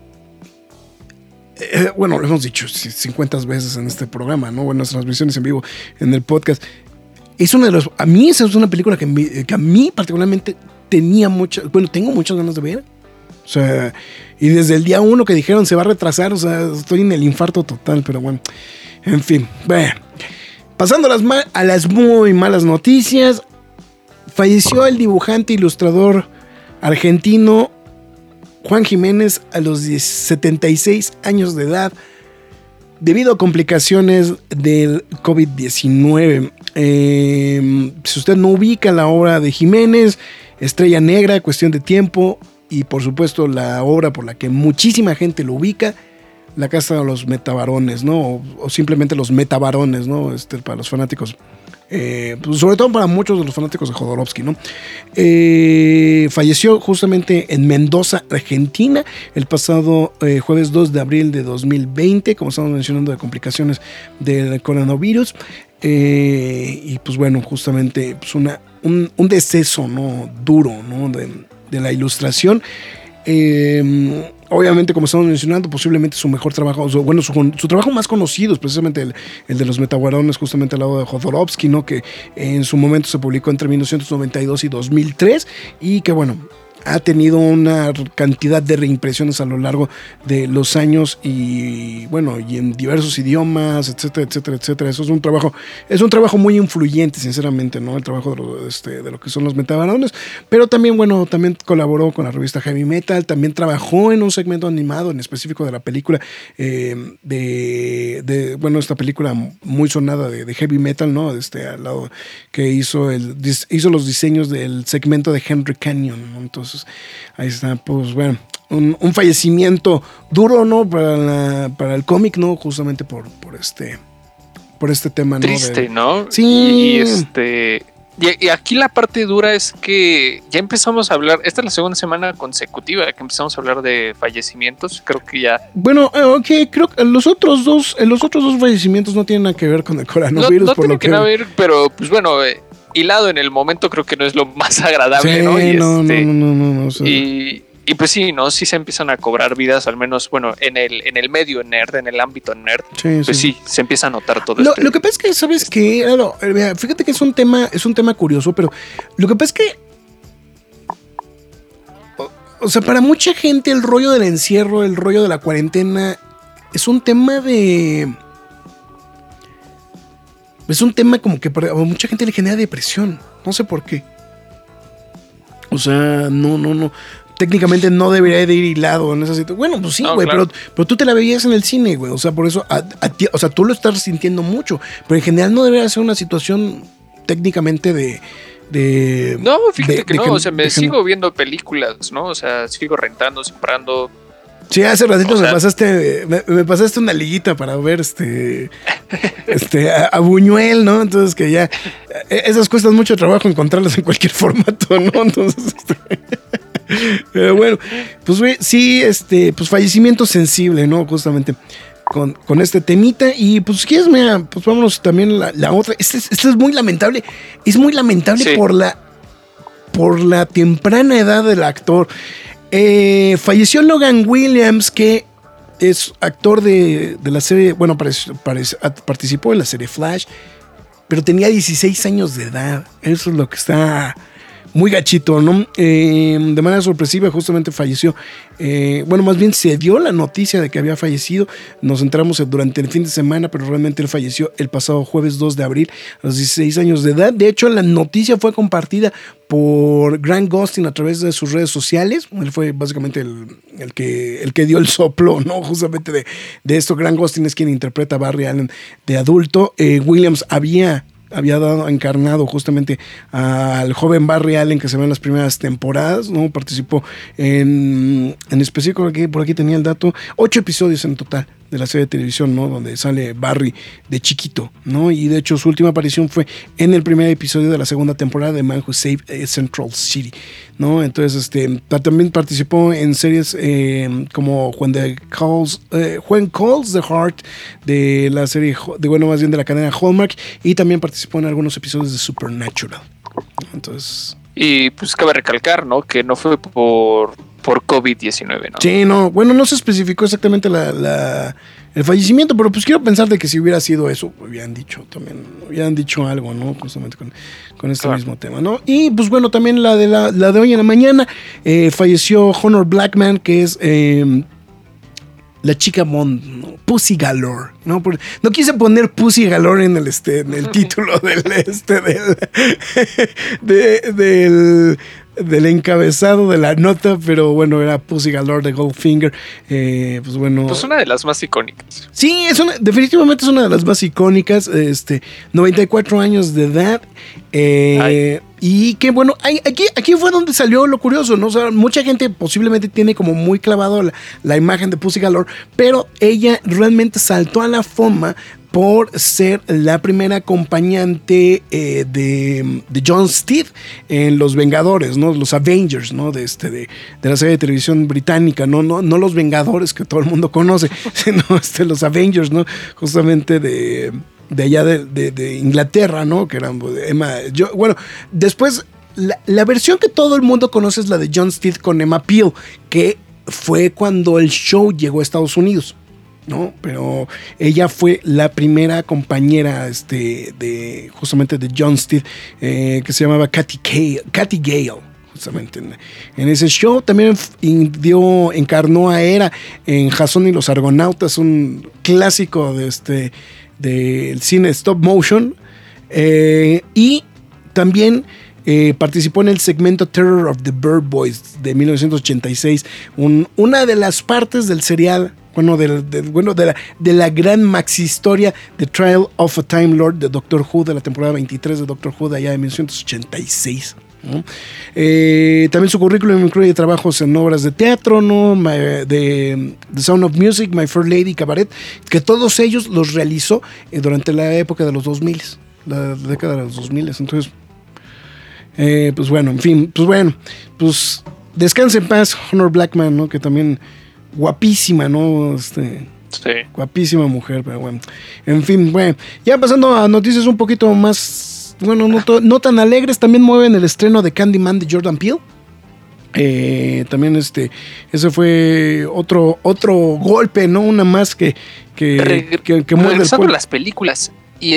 bueno, lo hemos dicho 50 veces en este programa, ¿no? En las transmisiones en vivo, en el podcast. Es una de los, a mí esa es una película que a mí particularmente tengo muchas ganas de ver. O sea, y desde el día 1 que dijeron se va a retrasar, o sea, estoy en el infarto total, pero bueno, en fin. Bueno, pasando a las muy malas noticias, falleció el dibujante e ilustrador argentino Juan Jiménez a los 76 años de edad debido a complicaciones del COVID-19. Si usted no ubica la obra de Jiménez, Estrella Negra, Cuestión de Tiempo, y por supuesto la obra por la que muchísima gente lo ubica, La Casa de los Metabarones, ¿no? O simplemente Los Metabarones, ¿no? Para los fanáticos, pues sobre todo para muchos de los fanáticos de Jodorowsky, ¿no? Falleció justamente en Mendoza, Argentina, el pasado jueves 2 de abril de 2020, como estamos mencionando, de complicaciones del coronavirus. Y pues bueno, justamente pues un deceso, ¿no? Duro, ¿no? De la ilustración. Obviamente, como estamos mencionando, posiblemente su mejor trabajo, bueno, su trabajo más conocido es precisamente el de Los Metabarones, justamente al lado de Jodorowsky, ¿no? Que en su momento se publicó entre 1992 y 2003 y que, bueno, ha tenido una cantidad de reimpresiones a lo largo de los años y bueno, y en diversos idiomas, etcétera, etcétera, etcétera. Eso es un trabajo muy influyente, sinceramente, ¿no? El trabajo de lo que son los Metabarones, pero también, bueno, también colaboró con la revista Heavy Metal, también trabajó en un segmento animado en específico de la película bueno, esta película muy sonada de Heavy Metal, ¿no? Al lado que hizo los diseños del segmento de Henry Canyon, ¿no? Entonces, ahí está, pues bueno, un fallecimiento duro, ¿no? Para el cómic, ¿no? Justamente por este tema, ¿no? Triste, ¿no? Sí. Y aquí la parte dura es que ya empezamos a hablar, esta es la segunda semana consecutiva que empezamos a hablar de fallecimientos, creo que ya... Bueno, ok, creo que los otros dos fallecimientos no tienen nada que ver con el coronavirus. No tiene que ver, pero pues bueno... hilado en el momento creo que no es lo más agradable, sí, ¿no? No. O sea, y pues sí, ¿no? Sí se empiezan a cobrar vidas, al menos, bueno, en el medio nerd, en el ámbito nerd, pues sí, se empieza a notar todo esto. Lo que pasa es que, ¿sabes qué? Fíjate que es un tema curioso, pero lo que pasa es que, o sea, para mucha gente el rollo del encierro, el rollo de la cuarentena, es un tema como que a mucha gente le genera depresión. No sé por qué. O sea, no. Técnicamente no debería de ir hilado en esa situación. Bueno, pues sí, güey, claro. pero tú te la veías en el cine, güey. O sea, por eso, o sea, tú lo estás sintiendo mucho. Pero en general no debería ser una situación técnicamente no, fíjate que no. O sea, sigo viendo películas, ¿no? O sea, sigo rentando, comprando. Sí, hace ratito me pasaste una liguita para ver a Buñuel, ¿no? Entonces que ya esas cuestan mucho trabajo encontrarlas en cualquier formato, ¿no? Entonces, pero bueno, pues sí, pues fallecimiento sensible, ¿no? Justamente con este temita. Y pues si quieres, mira, pues vámonos también la otra. Esta es muy lamentable. Es muy lamentable, sí, por la temprana edad del actor. Falleció Logan Williams, que es actor de la serie, bueno, participó en la serie Flash, pero tenía 16 años de edad. Eso es lo que está muy gachito, ¿no? De manera sorpresiva justamente falleció. Bueno, más bien se dio la noticia de que había fallecido. Nos enteramos durante el fin de semana, pero realmente él falleció el pasado jueves 2 de abril a los 16 años de edad. De hecho, la noticia fue compartida por Grant Gustin a través de sus redes sociales. Él fue básicamente el que dio el soplo, ¿no? Justamente de esto. Grant Gustin es quien interpreta a Barry Allen de adulto. Williams había encarnado justamente al joven Barry Allen que se ve en las primeras temporadas, ¿no? Participó en específico, por aquí tenía el dato, 8 episodios en total la serie de televisión, ¿no? Donde sale Barry de chiquito, ¿no? Y de hecho su última aparición fue en el primer episodio de la segunda temporada de Man Who Saved Central City, ¿no? Entonces, también participó en series como When Calls the Heart, de la serie, más bien de la cadena Hallmark, y también participó en algunos episodios de Supernatural. Entonces... Y pues cabe recalcar, ¿no? Que no fue por COVID-19, ¿no? Sí, no, bueno, no se especificó exactamente el fallecimiento, pero pues quiero pensar de que si hubiera sido eso, hubieran dicho algo, ¿no? Justamente con este mismo tema, ¿no? Y pues bueno, también la de hoy en la mañana, falleció Honor Blackman, que es la chica Bond, ¿no? Pussy Galore, ¿no? No quise poner Pussy Galore en el título del encabezado de la nota, pero bueno, era Pussy Galore de Goldfinger. Pues bueno. Pues una de las más icónicas. Sí, definitivamente es una de las más icónicas. 94 años de edad. Y que bueno, aquí fue donde salió lo curioso, ¿no? O sea, mucha gente posiblemente tiene como muy clavado la imagen de Pussy Galore, pero ella realmente saltó a la fama por ser la primera acompañante de John Steed en Los Vengadores, ¿no? Los Avengers, ¿no? De la serie de televisión británica, no los Vengadores que todo el mundo conoce, sino los Avengers, ¿no? Justamente de allá de Inglaterra, ¿no? Que eran Emma. Bueno, después la versión que todo el mundo conoce es la de John Steed con Emma Peel, que fue cuando el show llegó a Estados Unidos, ¿no? Pero ella fue la primera compañera justamente de John Steed, que se llamaba Cathy Gale. Justamente en ese show también encarnó a Hera en Jason y los Argonautas, un clásico del cine stop motion, y también participó en el segmento Terror of the Bird Boys de 1986, una de las partes del serial, de la gran maxi historia The Trial of a Time Lord de Doctor Who, de la temporada 23 de Doctor Who de allá de 1986. ¿no? También su currículum incluye trabajos en obras de teatro, ¿no? The Sound of Music, My Fair Lady, Cabaret, que todos ellos los realizó durante la época de los 2000, la década de los 2000. Entonces, pues bueno, en fin, pues descanse en paz Honor Blackman, ¿no? Que también guapísima, ¿no? Sí. Guapísima mujer, pero bueno. En fin, bueno, ya pasando a noticias un poquito más, bueno, no tan alegres, también mueven el estreno de Candyman de Jordan Peele. También ese fue otro golpe, ¿no? Una más que mueve el pueblo. Las películas, y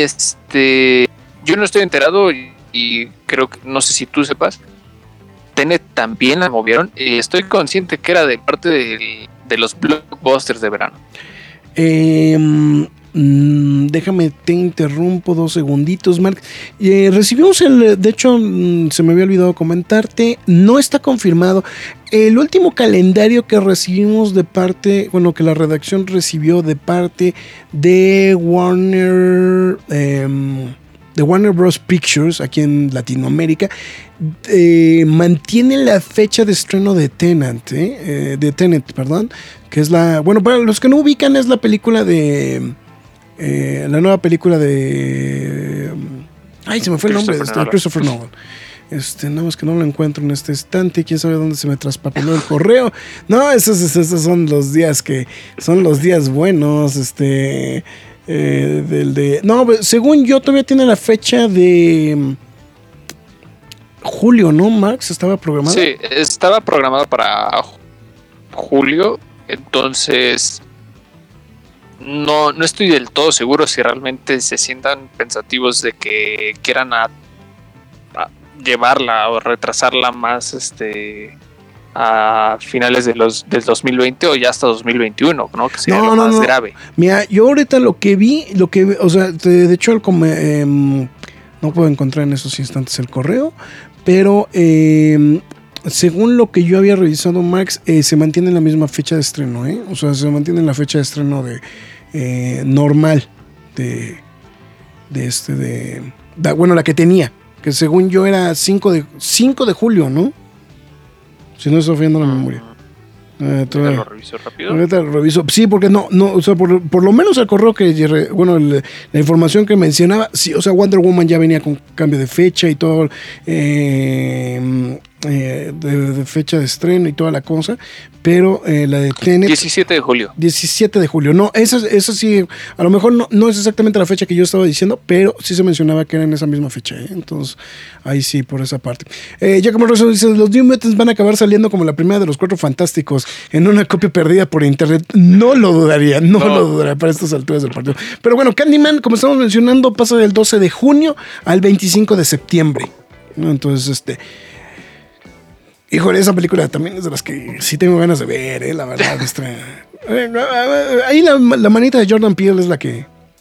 yo no estoy enterado y creo que, no sé si tú sepas, Tenet también la movieron, y estoy consciente que era de parte de los blockbusters de verano. Déjame, te interrumpo 2 segunditos, Mark. Recibimos de hecho, se me había olvidado comentarte, no está confirmado. El último calendario que recibimos que la redacción recibió de parte de Warner Bros. Pictures, aquí en Latinoamérica, mantiene la fecha de estreno de Tenet, que es para los que no ubican, es la película la nueva película de... se me fue el nombre, Christopher Nolan. Nada más que no lo encuentro en este instante. Quién sabe dónde se me traspapeló el correo. No, esos son los días buenos. Según yo todavía tiene la fecha de julio, ¿no, Max? ¿Estaba programado? Sí, estaba programado para julio. Entonces no estoy del todo seguro si realmente se sientan pensativos de que quieran a llevarla o retrasarla más a finales del 2020 o ya hasta 2021, ¿no? Que sería lo más grave. Mira, yo ahorita lo que vi, o sea, de hecho no puedo encontrar en esos instantes el correo, pero según lo que yo había revisado, Max, se mantiene la misma fecha de estreno, o sea, se mantiene la fecha de estreno normal la que tenía, que según yo era 5 de julio, ¿no? Si no estoy fallando la memoria. Ahorita lo reviso rápido. Ahorita lo reviso. Sí, porque no, o sea, por lo menos el correo que, bueno, la información que mencionaba, sí, o sea, Wonder Woman ya venía con cambio de fecha y todo, de fecha de estreno y toda la cosa, pero la de Tenet... 17 de julio. 17 de julio. No, esa sí, a lo mejor no es exactamente la fecha que yo estaba diciendo, pero sí se mencionaba que era en esa misma fecha, ¿eh? Entonces, ahí sí, por esa parte. Ya como Rosso dice, los New Mutants van a acabar saliendo como la primera de los Cuatro Fantásticos en una copia perdida por internet. No lo dudaría para estas alturas del partido. Pero bueno, Candyman, como estamos mencionando, pasa del 12 de junio al 25 de septiembre, ¿no? Entonces, híjole, esa película también es de las que sí tengo ganas de ver, la verdad. Ahí la manita de Jordan Peele es la que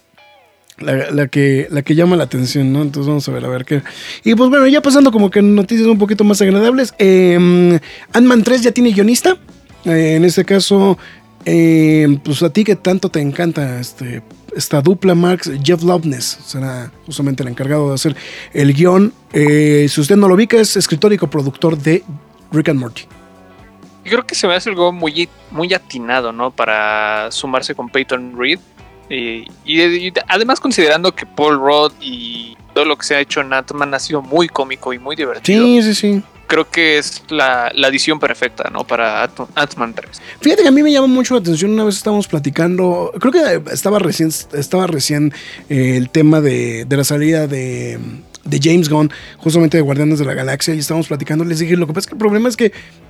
llama la atención, ¿no? Entonces vamos a ver qué. Y pues bueno, ya pasando como que noticias un poquito más agradables. Ant-Man 3 ya tiene guionista. En este caso, pues a ti que tanto te encanta esta dupla, Marx, Jeff Loveness será justamente el encargado de hacer el guión. Si usted no lo ubica, es escritor y coproductor de Rick and Morty. Yo creo que se me hace algo muy, muy atinado, ¿no? Para sumarse con Peyton Reed. Y además considerando que Paul Rudd y todo lo que se ha hecho en Ant-Man ha sido muy cómico y muy divertido. Sí. Creo que es la adición perfecta, ¿no? Para Ant-Man 3. Fíjate que a mí me llama mucho la atención. Una vez estábamos platicando, creo que estaba recién el tema de la salida de James Gunn, justamente de Guardianes de la Galaxia, y estábamos platicando. Les dije, lo que pasa es que el problema es que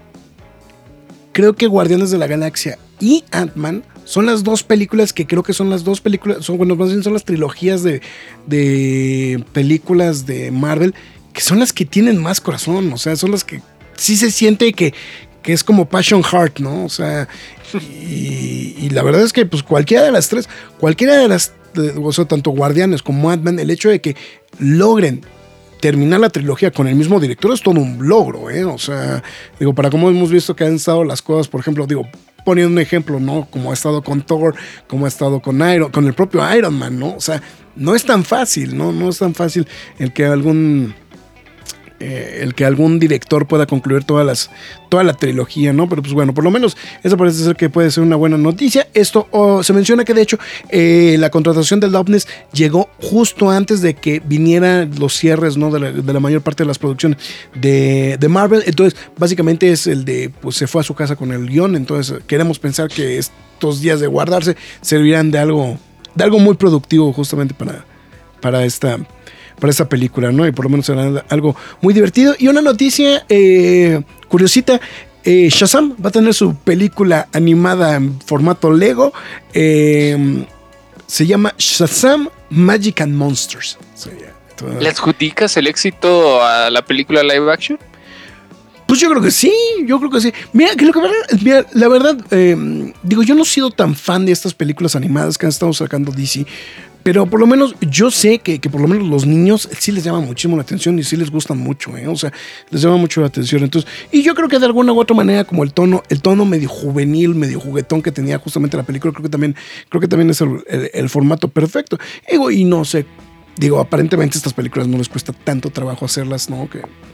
creo que Guardianes de la Galaxia y Ant-Man son las dos películas que creo que son las dos películas, más bien son las trilogías de películas de Marvel que son las que tienen más corazón, o sea, son las que sí se siente que es como Passion Heart, ¿no? O sea, y la verdad es que pues cualquiera de las, o sea, tanto Guardianes como Ant-Man, el hecho de que logren terminar la trilogía con el mismo director es todo un logro, ¿eh? O sea, digo, para como hemos visto que han estado las cosas, por ejemplo, poniendo un ejemplo, ¿no? Como ha estado con Thor, como ha estado con el propio Iron Man, ¿no? O sea, no es tan fácil, ¿no? No es tan fácil el que algún director pueda concluir toda la trilogía, ¿no? Pero pues bueno, por lo menos eso parece ser que puede ser una buena noticia. Esto se menciona que de hecho la contratación de Loveness llegó justo antes de que vinieran los cierres, ¿no? de la mayor parte de las producciones de Marvel. Entonces básicamente es el de, pues se fue a su casa con el guión. Entonces queremos pensar que estos días de guardarse servirán de algo muy productivo justamente para esta película, ¿no? Y por lo menos será algo muy divertido. Y una noticia curiosita, Shazam va a tener su película animada en formato Lego. Se llama Shazam Magic and Monsters. ¿Le adjudicas el éxito a la película live action? Pues yo creo que sí. Mira, la verdad, digo, yo no he sido tan fan de estas películas animadas que han estado sacando DC, pero por lo menos yo sé que por lo menos los niños sí les llama muchísimo la atención y sí les gustan mucho, ¿eh? O sea, les llama mucho la atención. Entonces, y yo creo que de alguna u otra manera, como el tono medio juvenil, medio juguetón que tenía justamente la película, creo que también es el formato perfecto. Y no sé, digo, aparentemente estas películas no les cuesta tanto trabajo hacerlas, ¿no?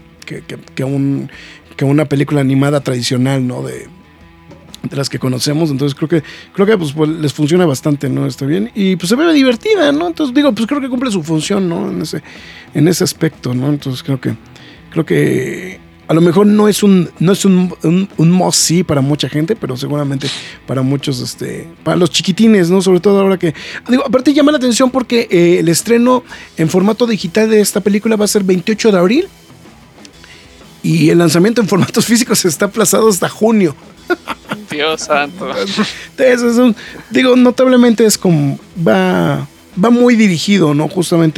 Que una película animada tradicional, ¿no? De las que conocemos. Entonces creo que pues les funciona bastante, ¿no? Está bien. Y pues se ve divertida, ¿no? Entonces digo, pues creo que cumple su función, ¿no? En ese aspecto, ¿no? Entonces creo que a lo mejor no es un must see para mucha gente, pero seguramente para muchos, para los chiquitines, ¿no? Sobre todo ahora que, digo, aparte llama la atención porque el estreno en formato digital de esta película va a ser 28 de abril y el lanzamiento en formatos físicos está aplazado hasta junio. Dios santo. Entonces, digo, notablemente es como va muy dirigido, ¿no? Justamente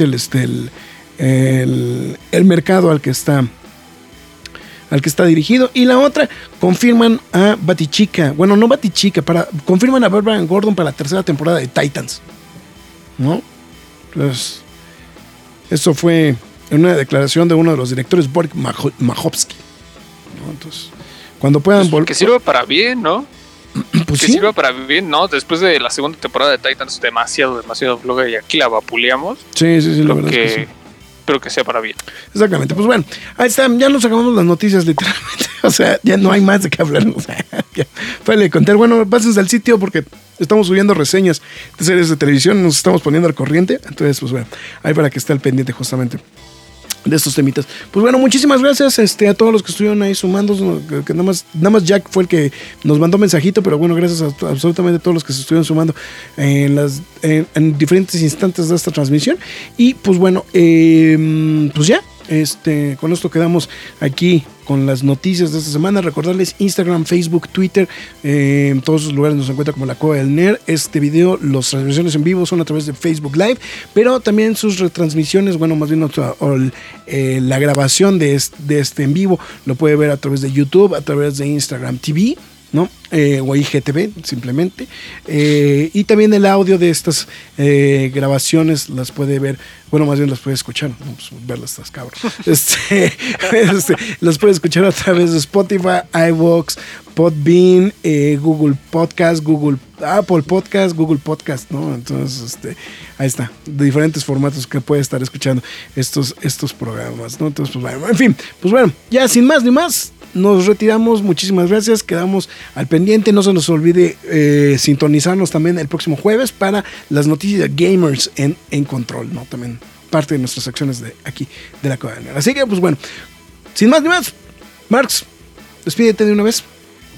el mercado al que está dirigido. Y la otra, confirman a Batichica. Bueno, no Batichica, confirman a Barbara Gordon para la tercera temporada de Titans, ¿no? Entonces, eso fue en una declaración de uno de los directores, Boris Majowski, ¿no? Entonces, cuando puedan volver. Que sirva para bien, ¿no? Pues que sí. Sirva para bien, ¿no? Después de la segunda temporada de Titans, demasiado floja y aquí la vapuleamos. Sí, la verdad es que sí. Espero que sea para bien. Exactamente, pues bueno, ahí está, ya nos acabamos las noticias literalmente. O sea, ya no hay más de qué hablar. O sea, ya. Vale, contar. Bueno, pásense al sitio porque estamos subiendo reseñas de series de televisión, nos estamos poniendo al corriente. Entonces, pues bueno, ahí para que esté al pendiente justamente de estos temitas. Pues bueno, muchísimas gracias a todos los que estuvieron ahí sumando, que nada más Jack fue el que nos mandó mensajito, pero bueno, gracias a absolutamente todos los que se estuvieron sumando en diferentes instantes de esta transmisión. Y pues bueno, pues ya, con esto quedamos aquí con las noticias de esta semana. Recordarles Instagram, Facebook, Twitter, en todos esos lugares nos encuentra como La Cueva del Nerd. Este video, las transmisiones en vivo son a través de Facebook Live, pero también sus retransmisiones, bueno, más bien la grabación de este en vivo lo puede ver a través de YouTube, a través de Instagram TV, ¿no? O IGTV simplemente, y también el audio de estas grabaciones las puede ver, bueno, más bien las puede escuchar, no, pues verlas estás cabrón, las puede escuchar a través de Spotify, iVoox, Podbean, Google Podcast, Apple Podcast, Google Podcast, ¿no? Entonces, ahí está, de diferentes formatos que puede estar escuchando estos programas, ¿no? Entonces, pues bueno, en fin, pues bueno, ya sin más ni más, nos retiramos, muchísimas gracias, quedamos al pendiente, no se nos olvide sintonizarnos también el próximo jueves para las noticias de gamers en control, ¿no? También parte de nuestras acciones de aquí de La Cueva del Nerd. Así que, pues bueno, sin más ni más, Marx, despídete de una vez.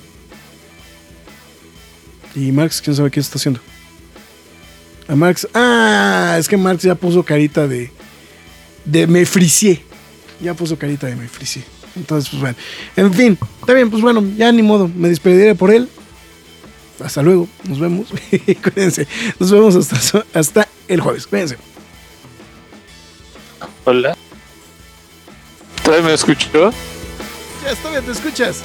Y Marx, quién sabe qué está haciendo. A Marx, es que Marx ya puso carita de me fricié. Ya puso carita de me fricié. Entonces, pues bueno, en fin, está bien, pues bueno, ya ni modo, me despediré por él. Hasta luego, nos vemos. Cuídense, nos vemos hasta el jueves. Cuídense. Hola. ¿Todavía me escuchó? Ya está bien, te escuchas.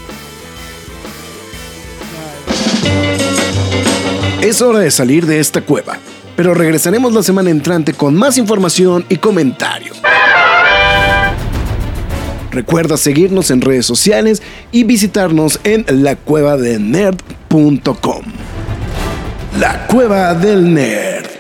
Es hora de salir de esta cueva, pero regresaremos la semana entrante con más información y comentarios. Recuerda seguirnos en redes sociales y visitarnos en lacuevadelnerd.com. La Cueva del Nerd.